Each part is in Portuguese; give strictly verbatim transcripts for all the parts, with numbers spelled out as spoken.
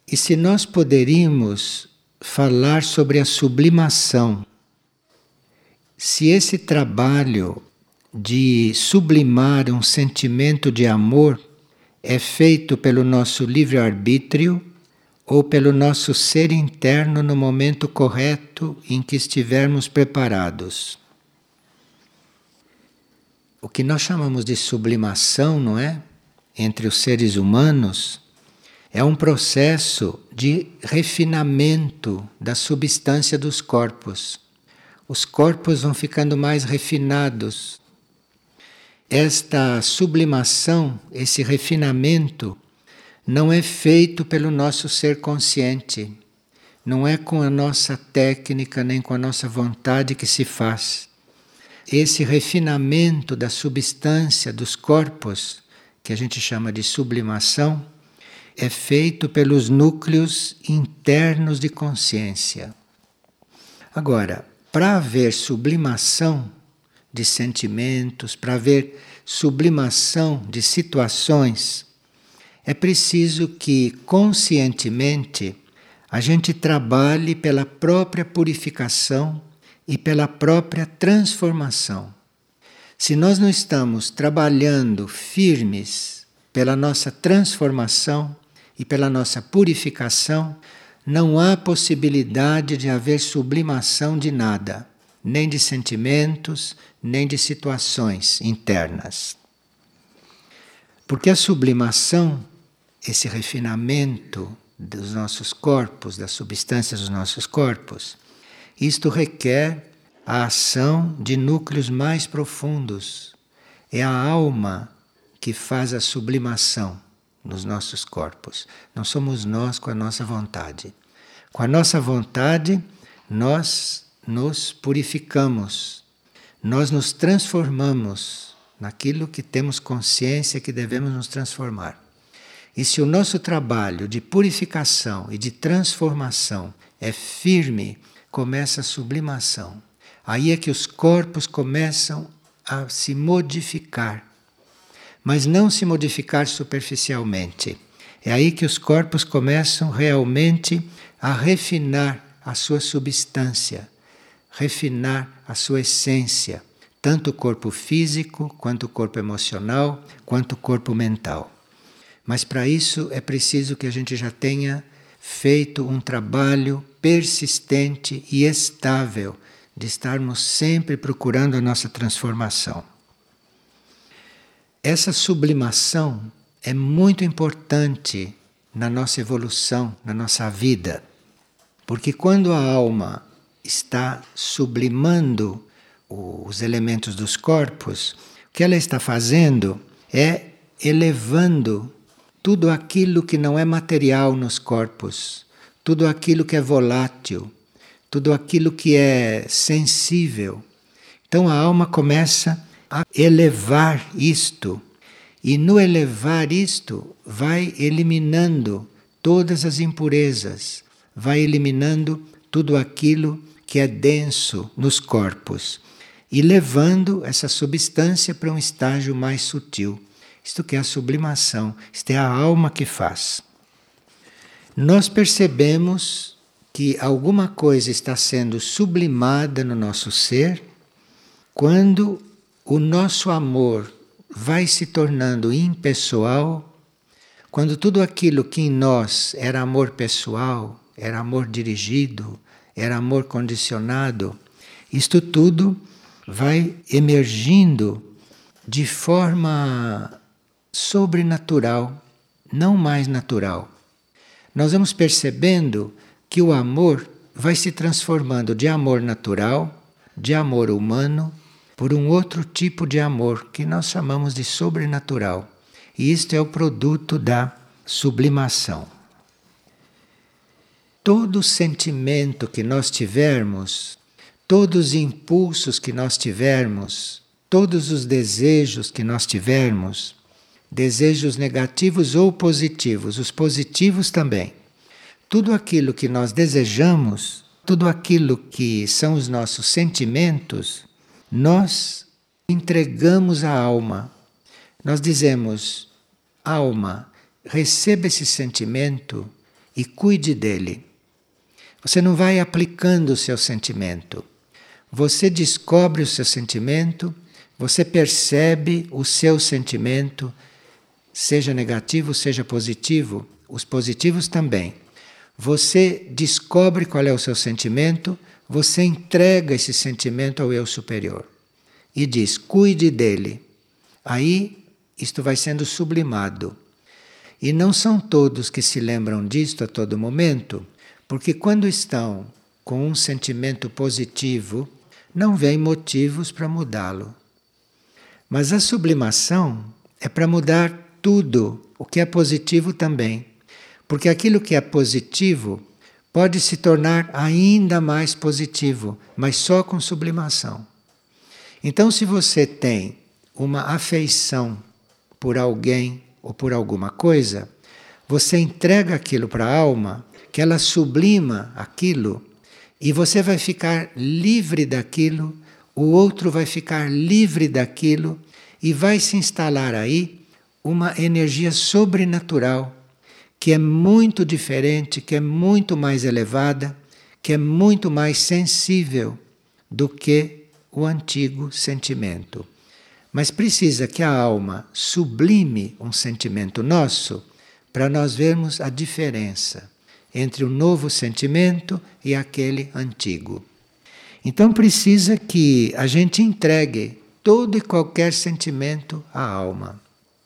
E se nós poderíamos falar sobre a sublimação, se esse trabalho de sublimar um sentimento de amor é feito pelo nosso livre-arbítrio ou pelo nosso ser interno no momento correto em que estivermos preparados. O que nós chamamos de sublimação, não é? Entre os seres humanos, é um processo de refinamento da substância dos corpos. Os corpos vão ficando mais refinados. Esta sublimação, esse refinamento, não é feito pelo nosso ser consciente. Não é com a nossa técnica nem com a nossa vontade que se faz. Esse refinamento da substância dos corpos, que a gente chama de sublimação, é feito pelos núcleos internos de consciência. Agora, para haver sublimação de sentimentos, para haver sublimação de situações, é preciso que conscientemente a gente trabalhe pela própria purificação e pela própria transformação. Se nós não estamos trabalhando firmes pela nossa transformação e pela nossa purificação, não há possibilidade de haver sublimação de nada, nem de sentimentos, nem de situações internas. Porque a sublimação, esse refinamento dos nossos corpos, das substâncias dos nossos corpos, isto requer a ação de núcleos mais profundos. É a alma que faz a sublimação nos nossos corpos. Não somos nós com a nossa vontade. Com a nossa vontade, nós nos purificamos. Nós nos transformamos naquilo que temos consciência que devemos nos transformar. E se o nosso trabalho de purificação e de transformação é firme, começa a sublimação. Aí é que os corpos começam a se modificar. Mas não se modificar superficialmente. É aí que os corpos começam realmente a refinar a sua substância, refinar a sua essência, tanto o corpo físico, quanto o corpo emocional, quanto o corpo mental. Mas para isso é preciso que a gente já tenha feito um trabalho persistente e estável de estarmos sempre procurando a nossa transformação. Essa sublimação é muito importante na nossa evolução, na nossa vida, porque quando a alma está sublimando os elementos dos corpos, o que ela está fazendo é elevando tudo aquilo que não é material nos corpos, tudo aquilo que é volátil, tudo aquilo que é sensível. Então a alma começa a elevar isto, e no elevar isto vai eliminando todas as impurezas, vai eliminando tudo aquilo que é denso nos corpos e levando essa substância para um estágio mais sutil. Isto que é a sublimação, isto é a alma que faz. Nós percebemos que alguma coisa está sendo sublimada no nosso ser quando o nosso amor vai se tornando impessoal, quando tudo aquilo que em nós era amor pessoal, era amor dirigido, era amor condicionado, isto tudo vai emergindo de forma sobrenatural, não mais natural. Nós vamos percebendo que o amor vai se transformando de amor natural, de amor humano, por um outro tipo de amor que nós chamamos de sobrenatural. E isto é o produto da sublimação. Todo sentimento que nós tivermos, todos os impulsos que nós tivermos, todos os desejos que nós tivermos, desejos negativos ou positivos, os positivos também, tudo aquilo que nós desejamos, tudo aquilo que são os nossos sentimentos, nós entregamos à alma. Nós dizemos, alma, receba esse sentimento e cuide dele. Você não vai aplicando o seu sentimento. Você descobre o seu sentimento, você percebe o seu sentimento, seja negativo, seja positivo, os positivos também. Você descobre qual é o seu sentimento, você entrega esse sentimento ao eu superior e diz, cuide dele. Aí isto vai sendo sublimado. E não são todos que se lembram disto a todo momento, porque quando estão com um sentimento positivo, não vêm motivos para mudá-lo. Mas a sublimação é para mudar tudo, o que é positivo também. Porque aquilo que é positivo pode se tornar ainda mais positivo, mas só com sublimação. Então, se você tem uma afeição por alguém ou por alguma coisa, você entrega aquilo para a alma, que ela sublima aquilo, e você vai ficar livre daquilo, o outro vai ficar livre daquilo, e vai se instalar aí uma energia sobrenatural, que é muito diferente, que é muito mais elevada, que é muito mais sensível do que o antigo sentimento. Mas precisa que a alma sublime um sentimento nosso para nós vermos a diferença entre o novo sentimento e aquele antigo. Então precisa que a gente entregue todo e qualquer sentimento à alma.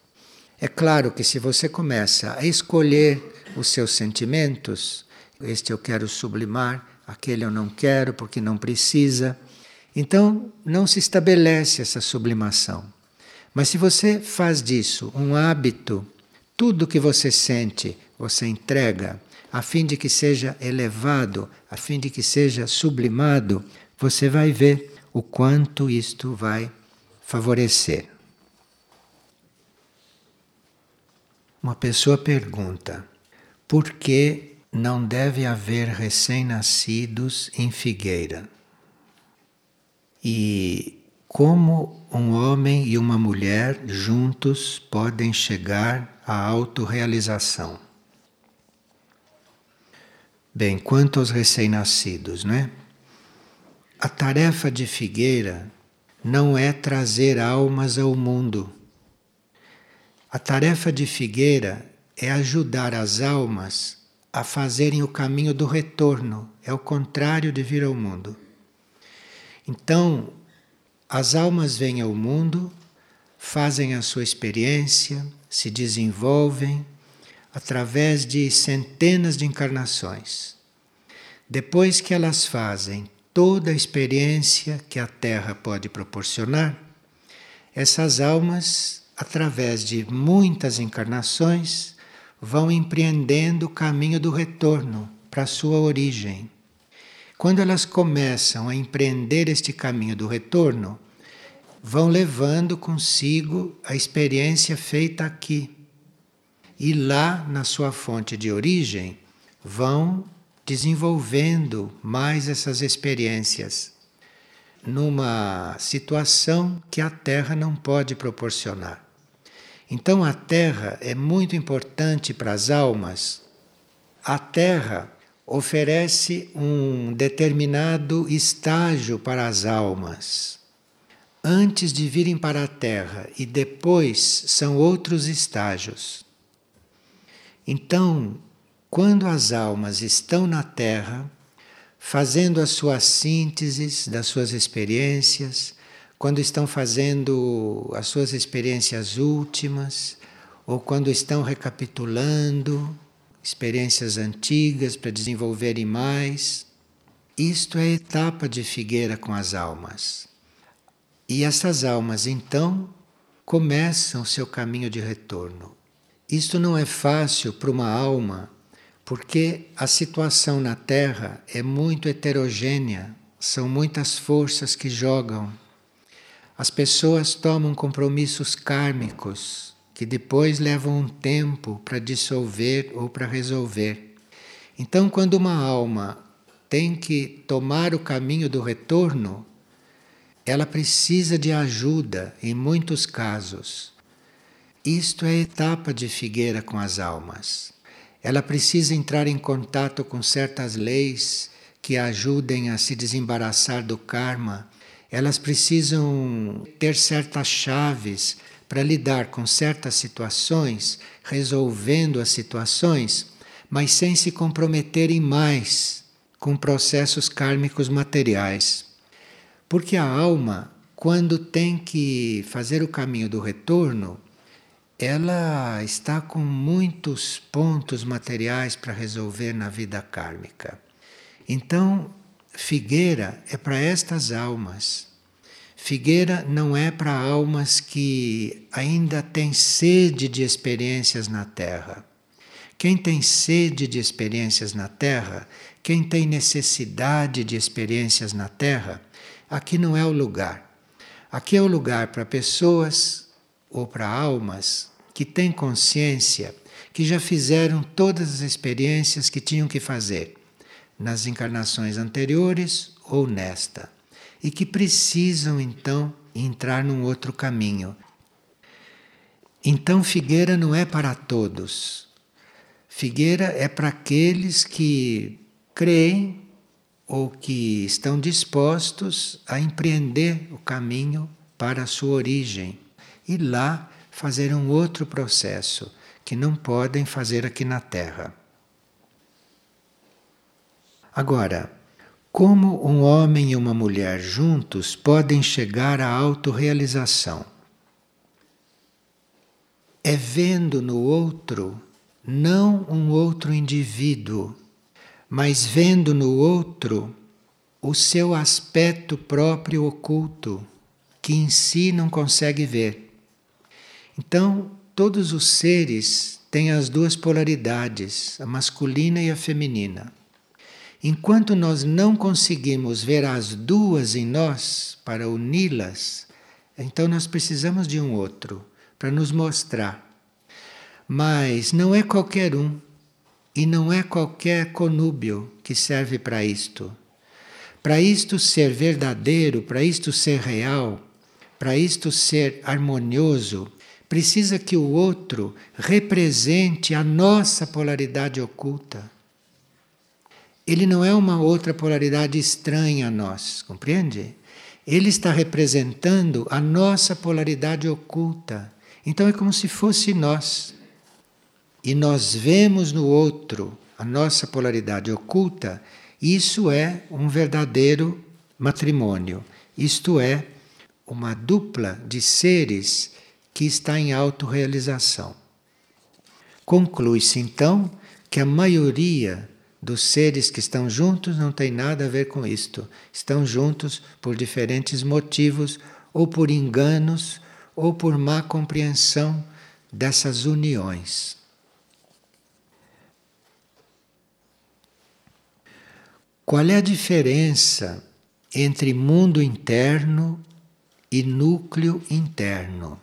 É claro que se você começa a escolher os seus sentimentos, este eu quero sublimar, aquele eu não quero porque não precisa, então não se estabelece essa sublimação. Mas se você faz disso um hábito, tudo que você sente, você entrega, a fim de que seja elevado, a fim de que seja sublimado, você vai ver o quanto isto vai favorecer. Uma pessoa pergunta, por que não deve haver recém-nascidos em Figueira? E como um homem e uma mulher juntos podem chegar à autorrealização? Bem, quanto aos recém-nascidos, não é? A tarefa de Figueira não é trazer almas ao mundo. A tarefa de Figueira é ajudar as almas a fazerem o caminho do retorno, é o contrário de vir ao mundo. Então, as almas vêm ao mundo, fazem a sua experiência, se desenvolvem através de centenas de encarnações. Depois que elas fazem toda a experiência que a Terra pode proporcionar, essas almas, através de muitas encarnações, vão empreendendo o caminho do retorno para a sua origem. Quando elas começam a empreender este caminho do retorno, vão levando consigo a experiência feita aqui. E lá, na sua fonte de origem, vão desenvolvendo mais essas experiências, numa situação que a Terra não pode proporcionar. Então a Terra é muito importante para as almas. A Terra oferece um determinado estágio para as almas. Antes de virem para a Terra e depois são outros estágios. Então, quando as almas estão na Terra, fazendo as suas sínteses das suas experiências, quando estão fazendo as suas experiências últimas, ou quando estão recapitulando experiências antigas para desenvolverem mais. Isto é a etapa de Figueira com as almas. E essas almas, então, começam o seu caminho de retorno. Isto não é fácil para uma alma, porque a situação na Terra é muito heterogênea, são muitas forças que jogam. As pessoas tomam compromissos kármicos, que depois levam um tempo para dissolver ou para resolver. Então, quando uma alma tem que tomar o caminho do retorno, ela precisa de ajuda em muitos casos. Isto é a etapa de Figueira com as almas. ela precisa entrar em contato com certas leis que a ajudem a se desembaraçar do karma. Elas precisam ter certas chaves para lidar com certas situações, resolvendo as situações, mas sem se comprometerem mais com processos kármicos materiais. Porque a alma, quando tem que fazer o caminho do retorno, ela está com muitos pontos materiais para resolver na vida kármica. Então, figueira é para estas almas. Figueira não é para almas que ainda têm sede de experiências na Terra. Quem tem sede de experiências na Terra, quem tem necessidade de experiências na Terra, aqui não é o lugar. Aqui é o lugar para pessoas ou para almas que têm consciência que já fizeram todas as experiências que tinham que fazer nas encarnações anteriores ou nesta, e que precisam então entrar num outro caminho. Então, figueira não é para todos. Figueira é para aqueles que creem ou que estão dispostos a empreender o caminho para a sua origem e lá fazer um outro processo que não podem fazer aqui na Terra. Agora, como um homem e uma mulher juntos podem chegar à autorrealização? É vendo no outro não um outro indivíduo, mas vendo no outro o seu aspecto próprio oculto, que em si não consegue ver. Então, todos os seres têm as duas polaridades, a masculina e a feminina. Enquanto nós não conseguimos ver as duas em nós para uni-las, então nós precisamos de um outro para nos mostrar. Mas não é qualquer um e não é qualquer conúbio que serve para isto. Para isto ser verdadeiro, para isto ser real, para isto ser harmonioso, precisa que o outro represente a nossa polaridade oculta. Ele não é uma outra polaridade estranha a nós, compreende? Ele está representando a nossa polaridade oculta. Então é como se fosse nós. E nós vemos no outro a nossa polaridade oculta. Isso é um verdadeiro matrimônio. Isto é uma dupla de seres que está em autorrealização. Conclui-se então que a maioria dos seres que estão juntos não tem nada a ver com isto. Estão juntos por diferentes motivos, ou por enganos, ou por má compreensão dessas uniões. Qual é a diferença entre mundo interno e núcleo interno?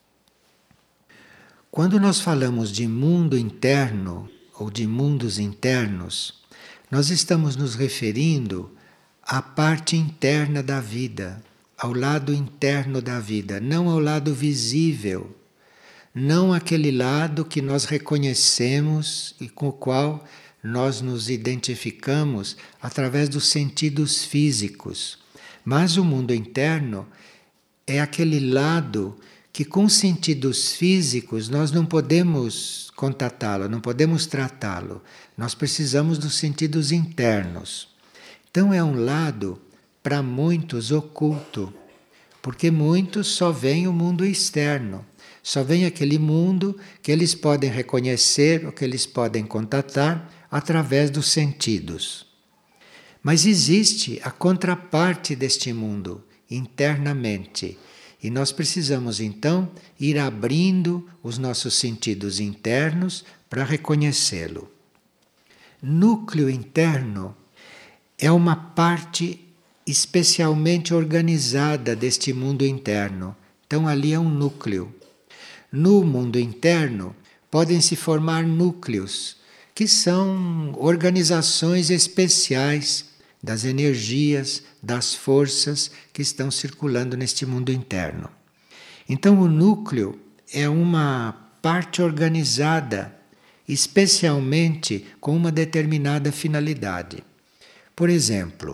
Quando nós falamos de mundo interno, ou de mundos internos, nós estamos nos referindo à parte interna da vida, ao lado interno da vida, não ao lado visível, não aquele lado que nós reconhecemos e com o qual nós nos identificamos através dos sentidos físicos. Mas o mundo interno é aquele lado que com sentidos físicos nós não podemos contatá-lo, não podemos tratá-lo. Nós precisamos dos sentidos internos. Então é um lado, para muitos, oculto, porque muitos só veem o mundo externo, só veem aquele mundo que eles podem reconhecer, ou que eles podem contatar através dos sentidos. Mas existe a contraparte deste mundo, internamente. E nós precisamos então ir abrindo os nossos sentidos internos para reconhecê-lo. Núcleo interno é uma parte especialmente organizada deste mundo interno. Então ali é um núcleo. No mundo interno podem se formar núcleos, que são organizações especiais das energias, das forças que estão circulando neste mundo interno. Então o núcleo é uma parte organizada especialmente com uma determinada finalidade. Por exemplo,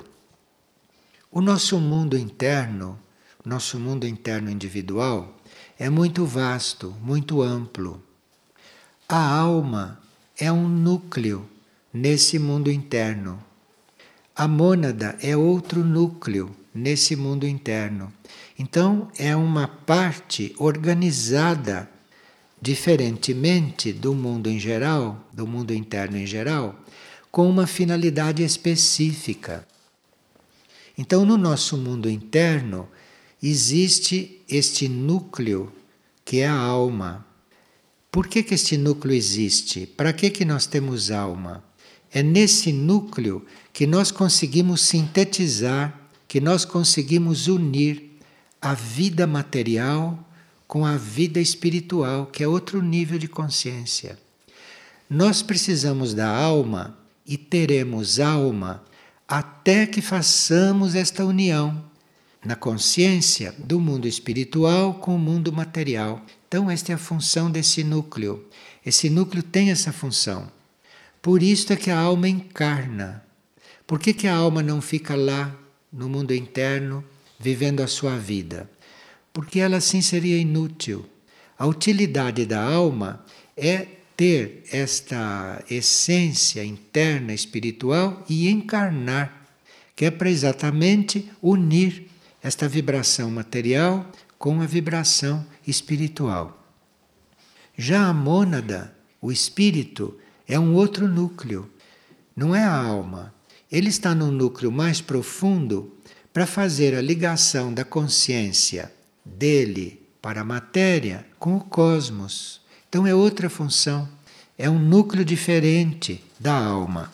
o nosso mundo interno, nosso mundo interno individual, é muito vasto, muito amplo. A alma é um núcleo nesse mundo interno. A mônada é outro núcleo nesse mundo interno. Então, é uma parte organizada diferentemente do mundo em geral, do mundo interno em geral, com uma finalidade específica. Então, no nosso mundo interno, existe este núcleo que é a alma. Por que que este núcleo existe? Para que que nós temos alma? É nesse núcleo que nós conseguimos sintetizar, que nós conseguimos unir a vida material com a vida espiritual, que é outro nível de consciência. Nós precisamos da alma e teremos alma até que façamos esta união na consciência do mundo espiritual com o mundo material. Então, esta é a função desse núcleo. Esse núcleo tem essa função. Por isso é que a alma encarna. Por que que a alma não fica lá, no mundo interno, vivendo a sua vida? Porque ela assim seria inútil. A utilidade da alma é ter esta essência interna espiritual e encarnar, que é para exatamente unir esta vibração material com a vibração espiritual. Já a mônada, o espírito, é um outro núcleo, não é a alma. Ele está num núcleo mais profundo para fazer a ligação da consciência dele para a matéria com o cosmos. Então é outra função, é um núcleo diferente da alma.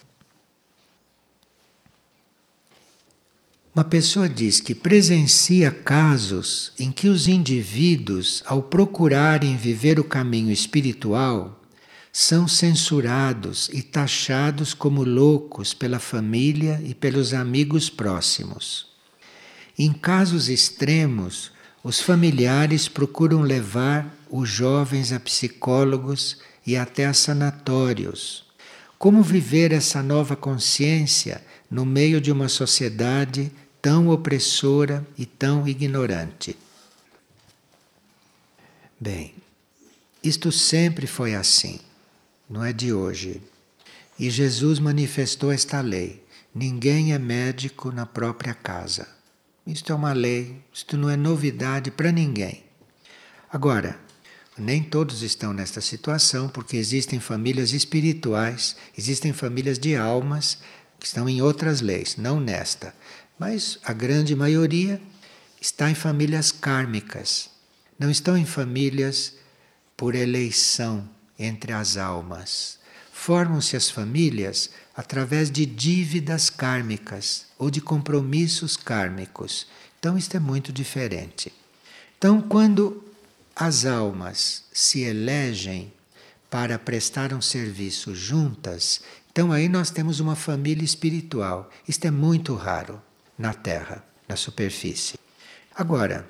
Uma pessoa diz que presencia casos em que os indivíduos, ao procurarem viver o caminho espiritual, são censurados e taxados como loucos pela família e pelos amigos próximos. Em casos extremos, os familiares procuram levar os jovens a psicólogos e até a sanatórios. Como viver essa nova consciência no meio de uma sociedade tão opressora e tão ignorante? Bem, isto sempre foi assim, não é de hoje. E Jesus manifestou esta lei: ninguém é médico na própria casa. Isto é uma lei, isto não é novidade para ninguém. Agora, nem todos estão nesta situação, porque existem famílias espirituais, existem famílias de almas que estão em outras leis, não nesta. Mas a grande maioria está em famílias kármicas, não estão em famílias por eleição entre as almas. Formam-se as famílias através de dívidas kármicas ou de compromissos kármicos. Então isto é muito diferente. Então, quando as almas se elegem para prestar um serviço juntas, então aí nós temos uma família espiritual. Isto é muito raro na Terra, na superfície. Agora,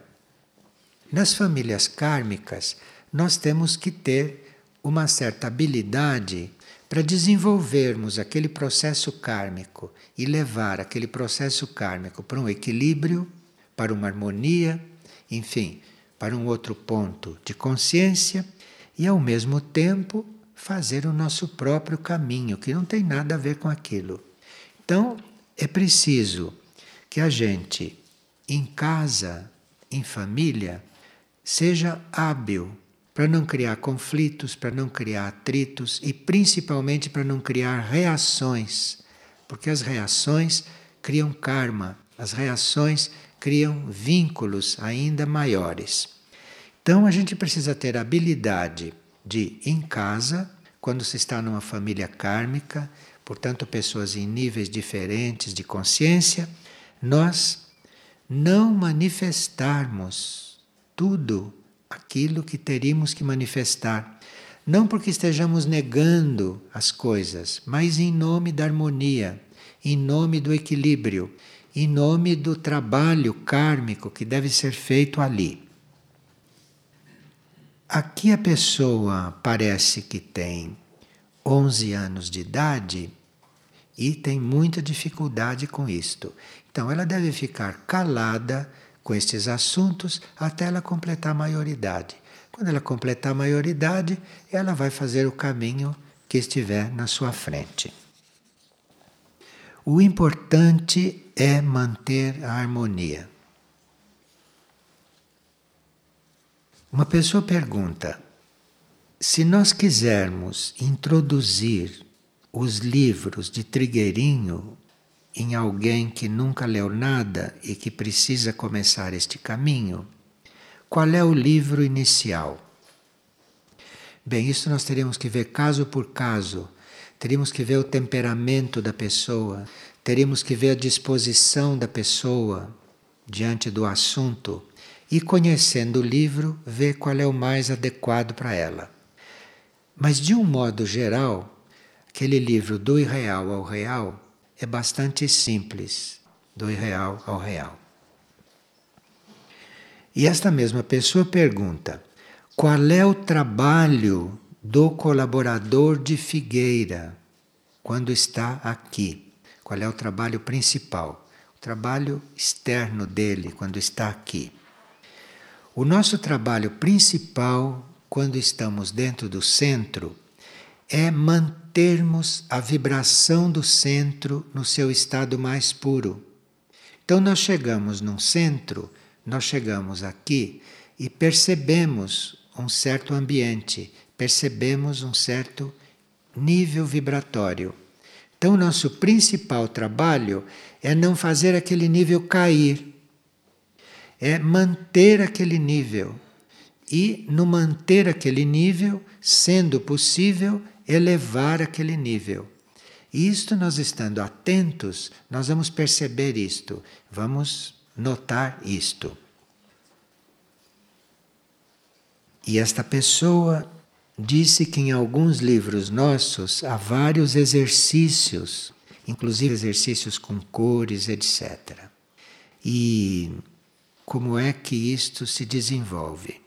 nas famílias kármicas, nós temos que ter uma certa habilidade para desenvolvermos aquele processo kármico e levar aquele processo kármico para um equilíbrio, para uma harmonia, enfim, para um outro ponto de consciência e, ao mesmo tempo, fazer o nosso próprio caminho, que não tem nada a ver com aquilo. Então, é preciso que a gente, em casa, em família, seja hábil para não criar conflitos, para não criar atritos e principalmente para não criar reações, porque as reações criam karma, as reações criam vínculos ainda maiores. Então a gente precisa ter a habilidade de, em casa, quando se está numa família kármica, portanto pessoas em níveis diferentes de consciência, nós não manifestarmos tudo aquilo que teríamos que manifestar. Não porque estejamos negando as coisas, mas em nome da harmonia, em nome do equilíbrio, em nome do trabalho kármico que deve ser feito ali. Aqui a pessoa parece que tem onze anos de idade e tem muita dificuldade com isto. Então ela deve ficar calada com estes assuntos até ela completar a maioridade. Quando ela completar a maioridade, ela vai fazer o caminho que estiver na sua frente. O importante é manter a harmonia. Uma pessoa pergunta: se nós quisermos introduzir os livros de Trigueirinho em alguém que nunca leu nada e que precisa começar este caminho, qual é o livro inicial? Bem, isso nós teríamos que ver caso por caso, teríamos que ver o temperamento da pessoa, teríamos que ver a disposição da pessoa diante do assunto e, conhecendo o livro, ver qual é o mais adequado para ela. Mas, de um modo geral, aquele livro do irreal ao real é bastante simples, do irreal ao real. E esta mesma pessoa pergunta: qual é o trabalho do colaborador de Figueira quando está aqui? Qual é o trabalho principal? O trabalho externo dele quando está aqui. O nosso trabalho principal quando estamos dentro do centro é mantermos a vibração do centro no seu estado mais puro. Então nós chegamos num centro, nós chegamos aqui e percebemos um certo ambiente, percebemos um certo nível vibratório. Então nosso principal trabalho é não fazer aquele nível cair, é manter aquele nível. E no manter aquele nível, sendo possível, elevar aquele nível. E isto, nós estando atentos, nós vamos perceber isto, vamos notar isto. E esta pessoa disse que em alguns livros nossos há vários exercícios, inclusive exercícios com cores, etcétera. E como é que isto se desenvolve?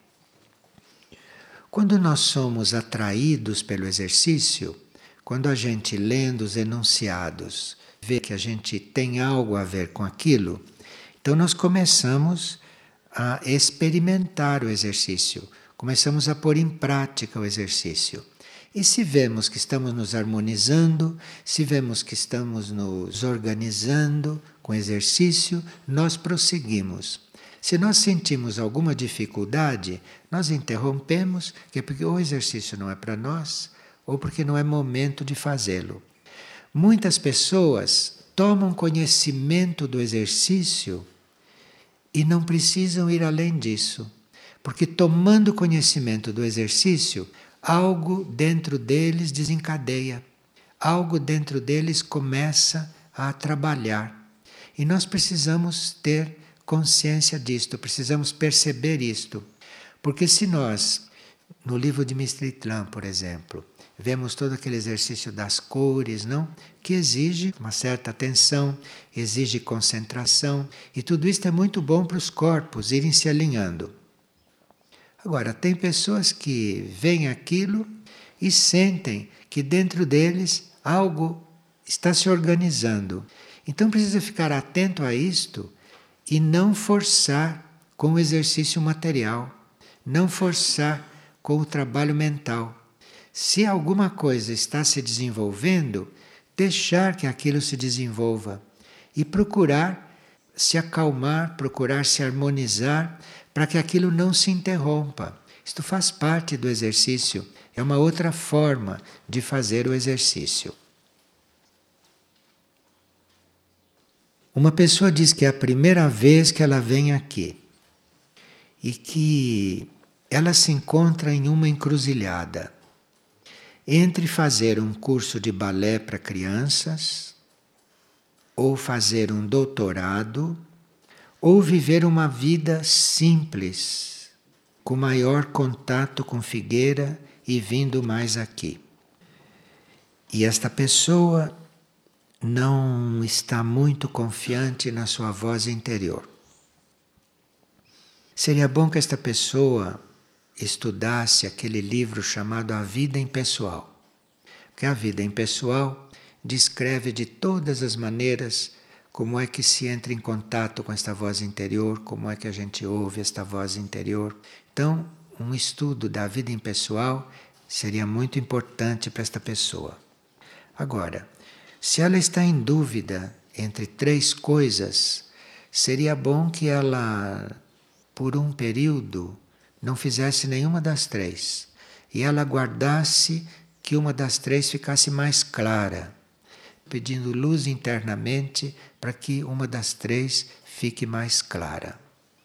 Quando nós somos atraídos pelo exercício, quando a gente lendo os enunciados vê que a gente tem algo a ver com aquilo, então nós começamos a experimentar o exercício, começamos a pôr em prática o exercício. E se vemos que estamos nos harmonizando, se vemos que estamos nos organizando com o exercício, nós prosseguimos. Se nós sentimos alguma dificuldade, nós interrompemos, que é porque o exercício não é para nós, ou porque não é momento de fazê-lo. Muitas pessoas tomam conhecimento do exercício e não precisam ir além disso, porque tomando conhecimento do exercício, algo dentro deles desencadeia, algo dentro deles começa a trabalhar. E nós precisamos ter consciência disto, precisamos perceber isto. Porque se nós, no livro de Mistritlan, por exemplo, vemos todo aquele exercício das cores, não? Que exige uma certa atenção, exige concentração, e tudo isto é muito bom para os corpos irem se alinhando. Agora, tem pessoas que veem aquilo e sentem que dentro deles algo está se organizando. Então precisa ficar atento a isto e não forçar com o exercício material, não forçar com o trabalho mental. Se alguma coisa está se desenvolvendo, deixar que aquilo se desenvolva e procurar se acalmar, procurar se harmonizar para que aquilo não se interrompa. Isto faz parte do exercício, é uma outra forma de fazer o exercício. Uma pessoa diz que é a primeira vez que ela vem aqui e que ela se encontra em uma encruzilhada entre fazer um curso de balé para crianças, ou fazer um doutorado, ou viver uma vida simples, com maior contato com Figueira e vindo mais aqui. E esta pessoa não está muito confiante na sua voz interior. Seria bom que esta pessoa estudasse aquele livro chamado A Vida Impessoal, que a vida impessoal descreve de todas as maneiras como é que se entra em contato com esta voz interior, como é que a gente ouve esta voz interior. Então, um estudo da vida impessoal seria muito importante para esta pessoa. Agora, se ela está em dúvida entre três coisas, seria bom que ela, por um período, não fizesse nenhuma das três e ela aguardasse que uma das três ficasse mais clara, pedindo luz internamente para que uma das três fique mais clara.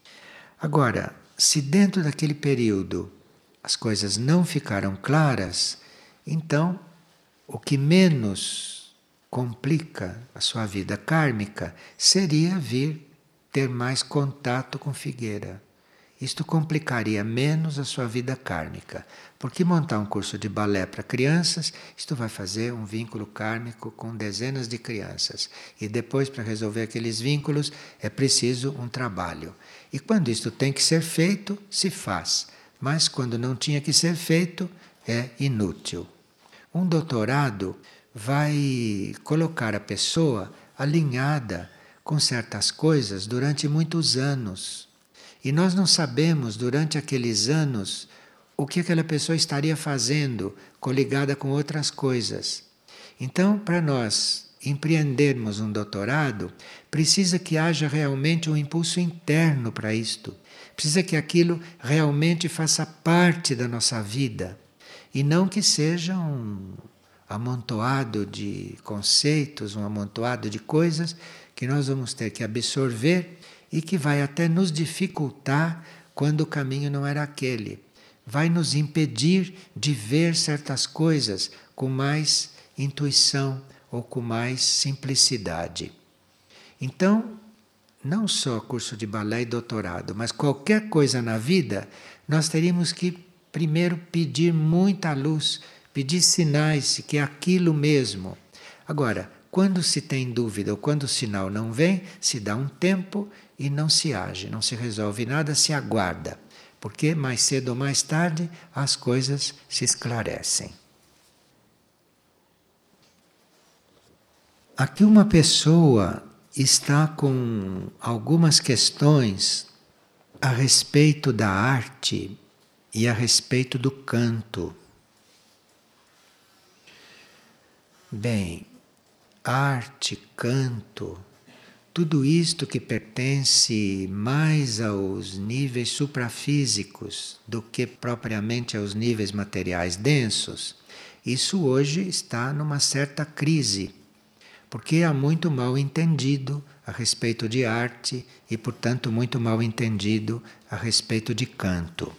Agora, se dentro daquele período as coisas não ficaram claras, então o que menos complica a sua vida kármica seria vir ter mais contato com Figueira. Isto complicaria menos a sua vida kármica, porque montar um curso de balé para crianças, isto vai fazer um vínculo kármico com dezenas de crianças. E depois, para resolver aqueles vínculos, é preciso um trabalho. E quando isto tem que ser feito, se faz. Mas quando não tinha que ser feito, é inútil. Um doutorado vai colocar a pessoa alinhada com certas coisas durante muitos anos. E nós não sabemos, durante aqueles anos, o que aquela pessoa estaria fazendo, coligada com outras coisas. Então, para nós empreendermos um doutorado, precisa que haja realmente um impulso interno para isto. Precisa que aquilo realmente faça parte da nossa vida. E não que seja um amontoado de conceitos, um amontoado de coisas que nós vamos ter que absorver e que vai até nos dificultar quando o caminho não era aquele. Vai nos impedir de ver certas coisas com mais intuição ou com mais simplicidade. Então, não só curso de balé e doutorado, mas qualquer coisa na vida, nós teríamos que primeiro pedir muita luz, pedir sinais que é aquilo mesmo. Agora, quando se tem dúvida ou quando o sinal não vem, se dá um tempo e não se age, não se resolve nada, se aguarda. Porque mais cedo ou mais tarde as coisas se esclarecem. Aqui uma pessoa está com algumas questões a respeito da arte e a respeito do canto. Bem, arte, canto, tudo isto que pertence mais aos níveis suprafísicos do que propriamente aos níveis materiais densos, isso hoje está numa certa crise, porque há muito mal entendido a respeito de arte e, portanto, muito mal entendido a respeito de canto.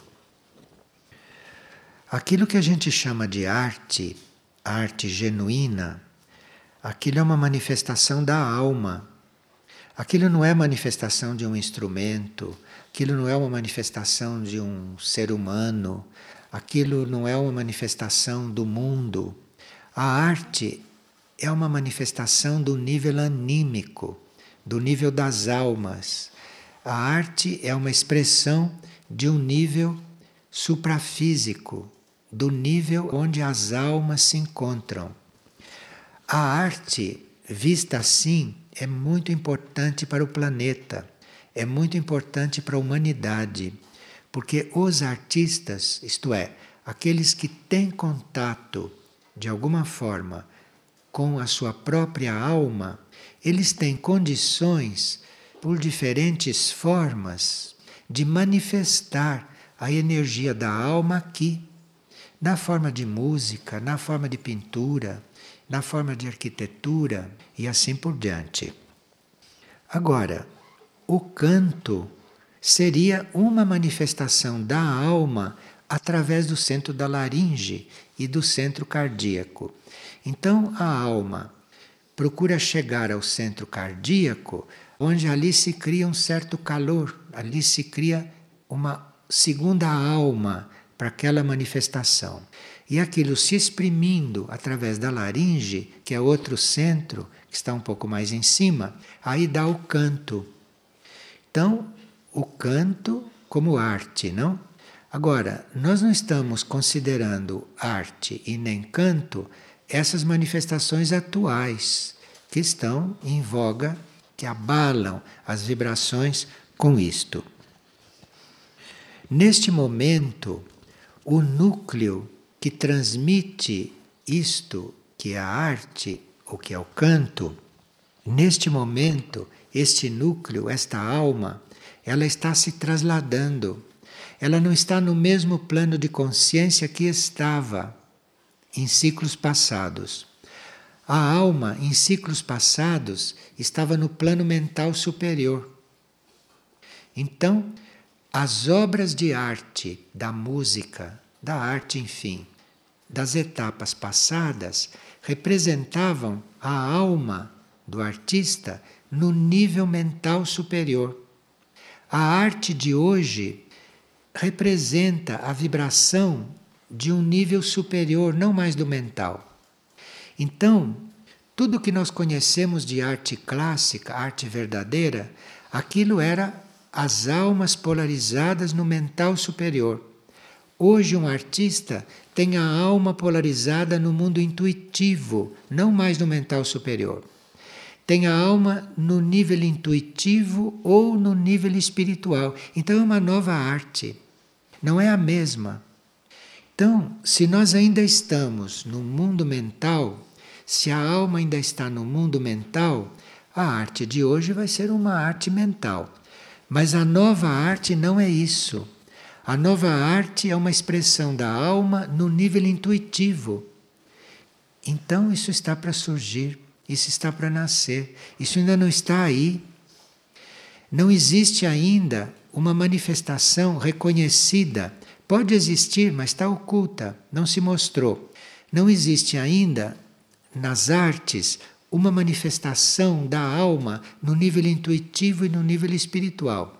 Aquilo que a gente chama de arte, arte genuína, aquilo é uma manifestação da alma. Aquilo não é manifestação de um instrumento, aquilo não é uma manifestação de um ser humano, aquilo não é uma manifestação do mundo. A arte é uma manifestação do nível anímico, do nível das almas. A arte é uma expressão de um nível suprafísico, do nível onde as almas se encontram. A arte, vista assim, é muito importante para o planeta, é muito importante para a humanidade, porque os artistas, isto é, aqueles que têm contato de alguma forma com a sua própria alma, eles têm condições, por diferentes formas, de manifestar a energia da alma aqui, na forma de música, na forma de pintura, na forma de arquitetura e assim por diante. Agora, o canto seria uma manifestação da alma através do centro da laringe e do centro cardíaco. Então, a alma procura chegar ao centro cardíaco, onde ali se cria um certo calor, ali se cria uma segunda alma para aquela manifestação. E aquilo se exprimindo através da laringe, que é outro centro, que está um pouco mais em cima, aí dá o canto. Então, o canto como arte, não? Agora, nós não estamos considerando arte e nem canto essas manifestações atuais que estão em voga, que abalam as vibrações com isto. Neste momento, o núcleo que transmite isto, que é a arte, ou que é o canto, neste momento, este núcleo, esta alma, ela está se trasladando. Ela não está no mesmo plano de consciência que estava em ciclos passados. A alma, em ciclos passados, estava no plano mental superior. Então, as obras de arte, da música, da arte, enfim, das etapas passadas, representavam a alma do artista no nível mental superior. A arte de hoje representa a vibração de um nível superior, não mais do mental. Então, tudo que nós conhecemos de arte clássica, arte verdadeira, aquilo era as almas polarizadas no mental superior. Hoje um artista tem a alma polarizada no mundo intuitivo, não mais no mental superior. Tem a alma no nível intuitivo ou no nível espiritual. Então é uma nova arte, não é a mesma. Então, se nós ainda estamos no mundo mental, se a alma ainda está no mundo mental, a arte de hoje vai ser uma arte mental. Mas a nova arte não é isso. A nova arte é uma expressão da alma no nível intuitivo. Então isso está para surgir, isso está para nascer, isso ainda não está aí. Não existe ainda uma manifestação reconhecida. Pode existir, mas está oculta, não se mostrou. Não existe ainda nas artes uma manifestação da alma no nível intuitivo e no nível espiritual.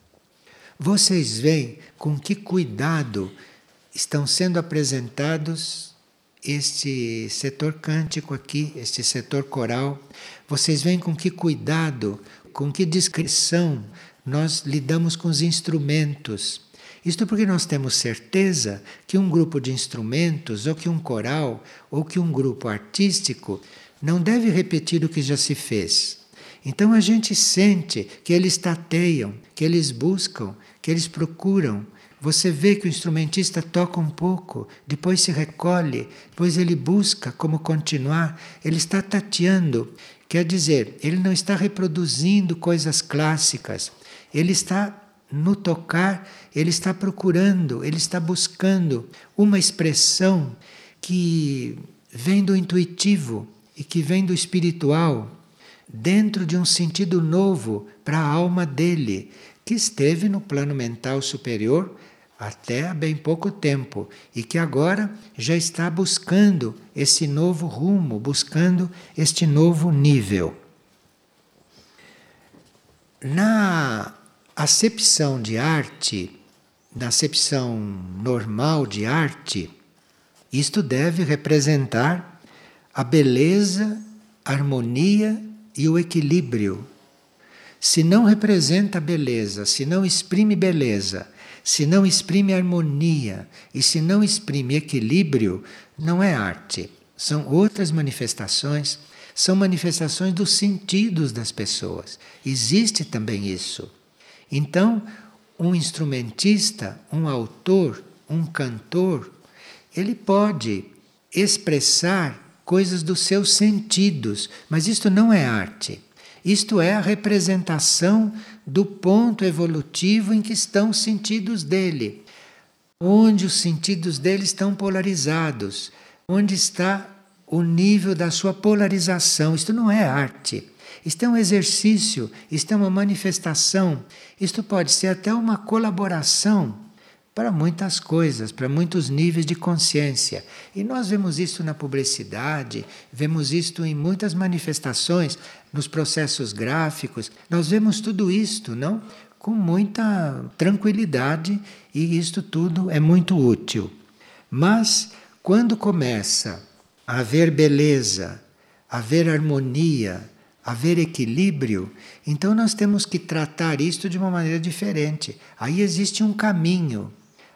Vocês veem com que cuidado estão sendo apresentados este setor cântico aqui, este setor coral. Vocês veem com que cuidado, com que discrição nós lidamos com os instrumentos. Isto porque nós temos certeza que um grupo de instrumentos, ou que um coral, ou que um grupo artístico não deve repetir o que já se fez. Então a gente sente que eles tateiam, que eles buscam, que eles procuram. Você vê que o instrumentista toca um pouco, depois se recolhe, depois ele busca como continuar, ele está tateando. Quer dizer, ele não está reproduzindo coisas clássicas, ele está no tocar, ele está procurando, ele está buscando uma expressão que vem do intuitivo e que vem do espiritual, dentro de um sentido novo para a alma dele, que esteve no plano mental superior até há bem pouco tempo e que agora já está buscando esse novo rumo, buscando este novo nível. Na acepção de arte, na acepção normal de arte, isto deve representar a beleza, a harmonia e o equilíbrio. Se não representa beleza, se não exprime beleza, se não exprime harmonia e se não exprime equilíbrio, não é arte. São outras manifestações, são manifestações dos sentidos das pessoas. Existe também isso. Então, um instrumentista, um autor, um cantor, ele pode expressar coisas dos seus sentidos, mas isto não é arte. Isto é a representação do ponto evolutivo em que estão os sentidos dele, onde os sentidos dele estão polarizados, onde está o nível da sua polarização. Isto não é arte. Isto é um exercício, isto é uma manifestação, isto pode ser até uma colaboração para muitas coisas, para muitos níveis de consciência. E nós vemos isso na publicidade, vemos isto em muitas manifestações, nos processos gráficos, nós vemos tudo isto, não? Com muita tranquilidade, e isto tudo é muito útil. Mas quando começa a haver beleza, a haver harmonia, haver equilíbrio, então nós temos que tratar isto de uma maneira diferente. Aí existe um caminho,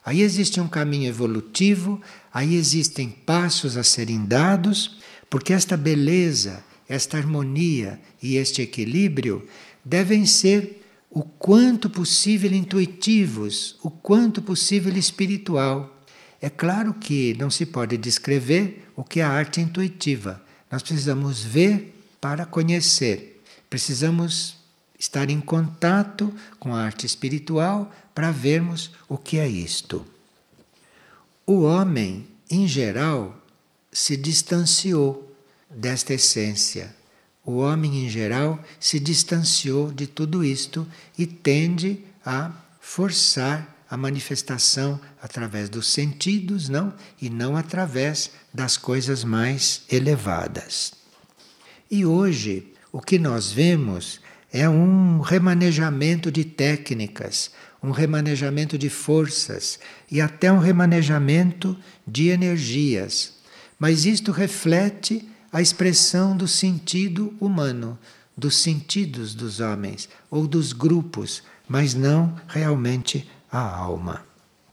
Aí existe um caminho evolutivo, aí existem passos a serem dados, porque esta beleza, esta harmonia e este equilíbrio devem ser o quanto possível intuitivos, o quanto possível espiritual. É claro que não se pode descrever o que é a arte intuitiva. Nós precisamos ver para conhecer. Precisamos estar em contato com a arte espiritual para vermos o que é isto. O homem, em geral, se distanciou desta essência. O homem, em geral, se distanciou de tudo isto e tende a forçar a manifestação através dos sentidos, não? E não através das coisas mais elevadas. E hoje, o que nós vemos é um remanejamento de técnicas, um remanejamento de forças e até um remanejamento de energias. Mas isto reflete a expressão do sentido humano, dos sentidos dos homens ou dos grupos, mas não realmente a alma.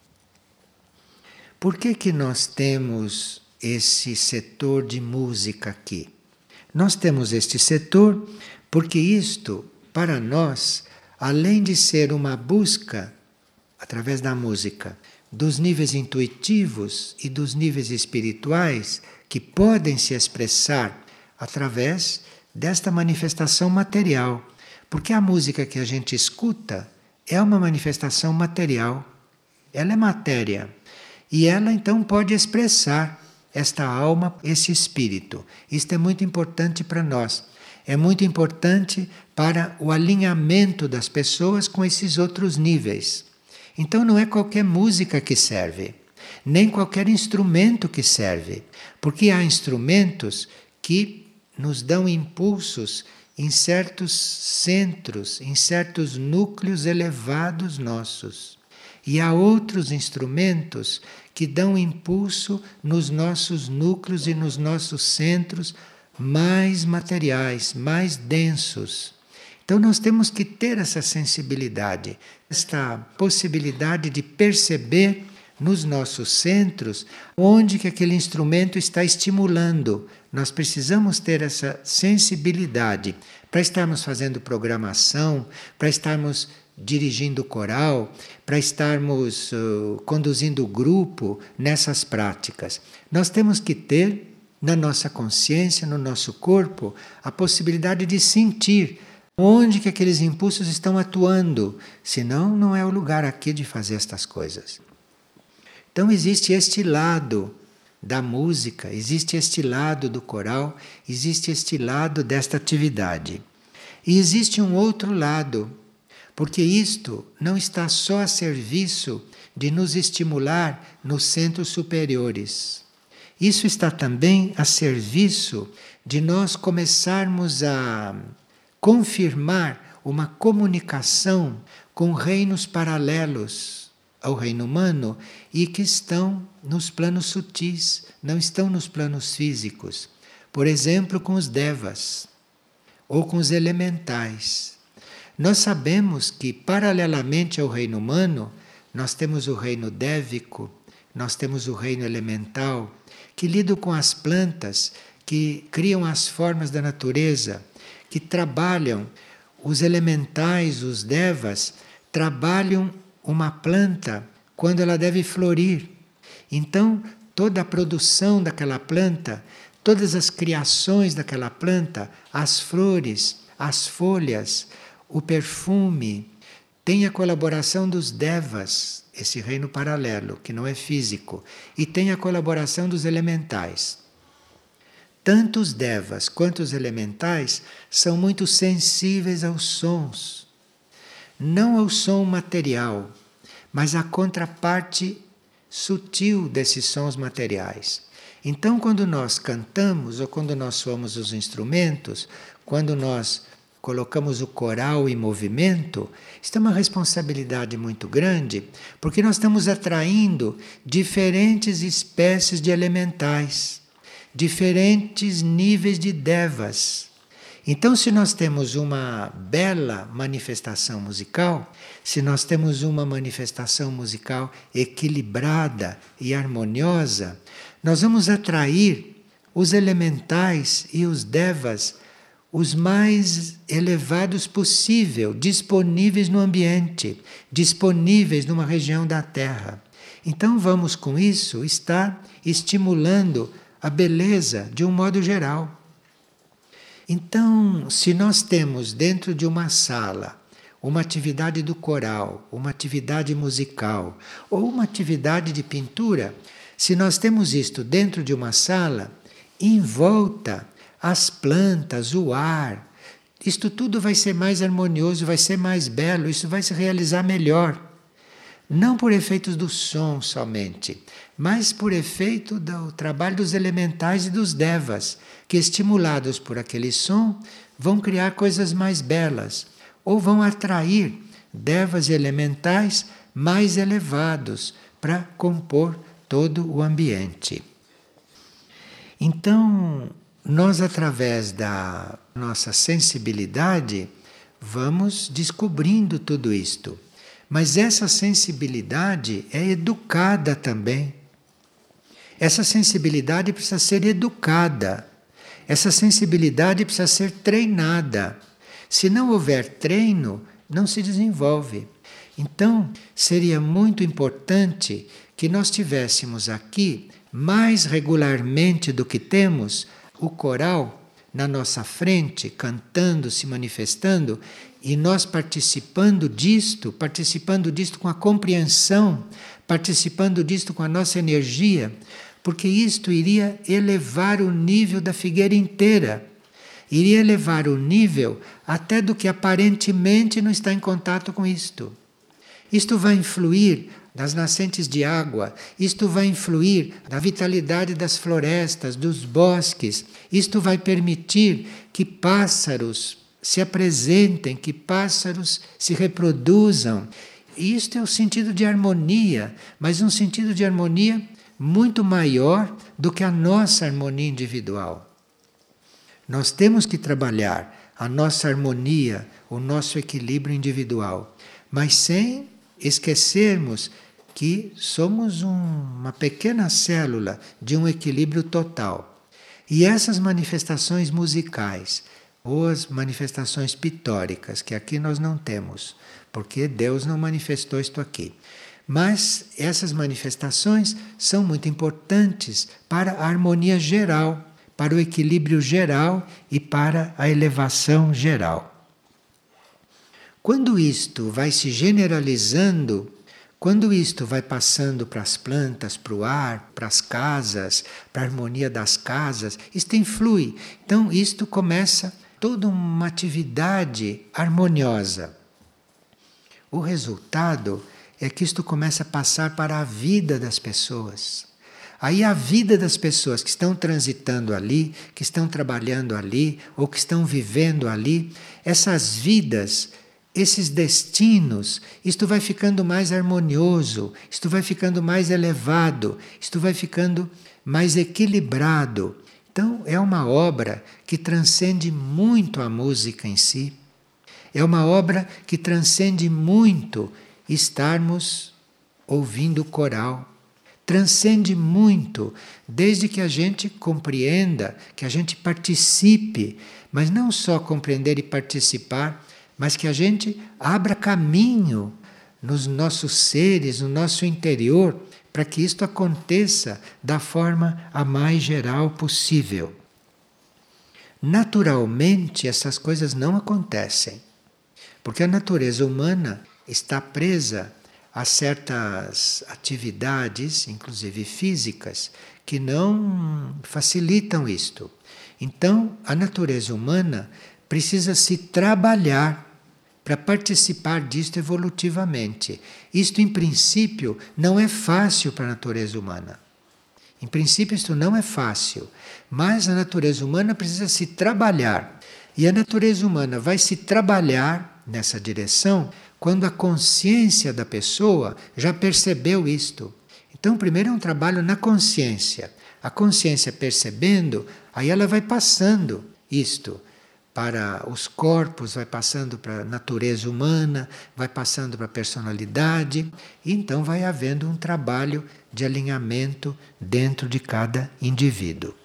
Por que que nós temos esse setor de música aqui? Nós temos este setor porque isto, para nós, além de ser uma busca, através da música, dos níveis intuitivos e dos níveis espirituais que podem se expressar através desta manifestação material. Porque a música que a gente escuta é uma manifestação material. Ela é matéria. E ela então pode expressar esta alma, esse espírito. Isto é muito importante para nós. É muito importante para o alinhamento das pessoas com esses outros níveis. Então não é qualquer música que serve, nem qualquer instrumento que serve, porque há instrumentos que nos dão impulsos em certos centros, em certos núcleos elevados nossos. E há outros instrumentos que dão impulso nos nossos núcleos e nos nossos centros mais materiais, mais densos. Então nós temos que ter essa sensibilidade, esta possibilidade de perceber nos nossos centros onde que aquele instrumento está estimulando. Nós precisamos ter essa sensibilidade para estarmos fazendo programação, para estarmos dirigindo o coral, para estarmos uh, conduzindo o grupo nessas práticas. Nós temos que ter na nossa consciência, no nosso corpo, a possibilidade de sentir onde que aqueles impulsos estão atuando, senão não é o lugar aqui de fazer estas coisas. Então existe este lado da música, existe este lado do coral, existe este lado desta atividade. E existe um outro lado, porque isto não está só a serviço de nos estimular nos centros superiores. Isso está também a serviço de nós começarmos a confirmar uma comunicação com reinos paralelos ao reino humano e que estão nos planos sutis, não estão nos planos físicos. Por exemplo, com os devas ou com os elementais. Nós sabemos que, paralelamente ao reino humano, nós temos o reino dévico, nós temos o reino elemental, que lidam com as plantas, que criam as formas da natureza, que trabalham. Os elementais, os devas, trabalham uma planta quando ela deve florir. Então, toda a produção daquela planta, todas as criações daquela planta, as flores, as folhas, o perfume, tem a colaboração dos devas, esse reino paralelo, que não é físico, e tem a colaboração dos elementais. Tanto os devas quanto os elementais são muito sensíveis aos sons. Não ao som material, mas à contraparte sutil desses sons materiais. Então, quando nós cantamos, ou quando nós somos os instrumentos, quando nós colocamos o coral em movimento, isso é uma responsabilidade muito grande, porque nós estamos atraindo diferentes espécies de elementais, diferentes níveis de devas. Então, se nós temos uma bela manifestação musical, se nós temos uma manifestação musical equilibrada e harmoniosa, nós vamos atrair os elementais e os devas os mais elevados possível, disponíveis no ambiente, disponíveis numa região da Terra. Então vamos com isso estar estimulando a beleza de um modo geral. Então, se nós temos dentro de uma sala uma atividade do coral, uma atividade musical ou uma atividade de pintura, se nós temos isto dentro de uma sala, em volta as plantas, o ar, isto tudo vai ser mais harmonioso, vai ser mais belo, isso vai se realizar melhor. Não por efeitos do som somente, mas por efeito do trabalho dos elementais e dos devas, que estimulados por aquele som vão criar coisas mais belas, ou vão atrair devas e elementais mais elevados para compor todo o ambiente. Então, nós, através da nossa sensibilidade, vamos descobrindo tudo isto. Mas essa sensibilidade é educada também. Essa sensibilidade precisa ser educada. Essa sensibilidade precisa ser treinada. Se não houver treino, não se desenvolve. Então, seria muito importante que nós tivéssemos aqui, mais regularmente do que temos, o coral na nossa frente, cantando, se manifestando, e nós participando disto, participando disto com a compreensão, participando disto com a nossa energia, porque isto iria elevar o nível da figueira inteira, iria elevar o nível até do que aparentemente não está em contato com isto. Isto vai influir nas nascentes de água, isto vai influir na vitalidade das florestas, dos bosques, isto vai permitir que pássaros se apresentem, que pássaros se reproduzam. Isto é o sentido de harmonia, mas um sentido de harmonia muito maior do que a nossa harmonia individual. Nós temos que trabalhar a nossa harmonia, o nosso equilíbrio individual, mas sem esquecermos que somos um, uma pequena célula de um equilíbrio total. E essas manifestações musicais, ou as manifestações pitóricas, que aqui nós não temos, porque Deus não manifestou isto aqui. Mas essas manifestações são muito importantes para a harmonia geral, para o equilíbrio geral e para a elevação geral. Quando isto vai se generalizando, quando isto vai passando para as plantas, para o ar, para as casas, para a harmonia das casas, isto influi. Então isto começa toda uma atividade harmoniosa. O resultado é que isto começa a passar para a vida das pessoas. Aí a vida das pessoas que estão transitando ali, que estão trabalhando ali, ou que estão vivendo ali, essas vidas, esses destinos, isto vai ficando mais harmonioso, isto vai ficando mais elevado, isto vai ficando mais equilibrado. Então é uma obra que transcende muito a música em si. É uma obra que transcende muito estarmos ouvindo o coral. Transcende muito, desde que a gente compreenda, que a gente participe, mas não só compreender e participar, mas que a gente abra caminho nos nossos seres, no nosso interior, para que isto aconteça da forma a mais geral possível. Naturalmente, essas coisas não acontecem, porque a natureza humana está presa a certas atividades, inclusive físicas, que não facilitam isto. Então, a natureza humana precisa se trabalhar para participar disto evolutivamente. Isto, em princípio, não é fácil para a natureza humana. Em princípio, isto não é fácil, mas a natureza humana precisa se trabalhar. E a natureza humana vai se trabalhar nessa direção quando a consciência da pessoa já percebeu isto. Então, primeiro é um trabalho na consciência. A consciência percebendo, aí ela vai passando isto para os corpos, vai passando para a natureza humana, vai passando para a personalidade, e então vai havendo um trabalho de alinhamento dentro de cada indivíduo.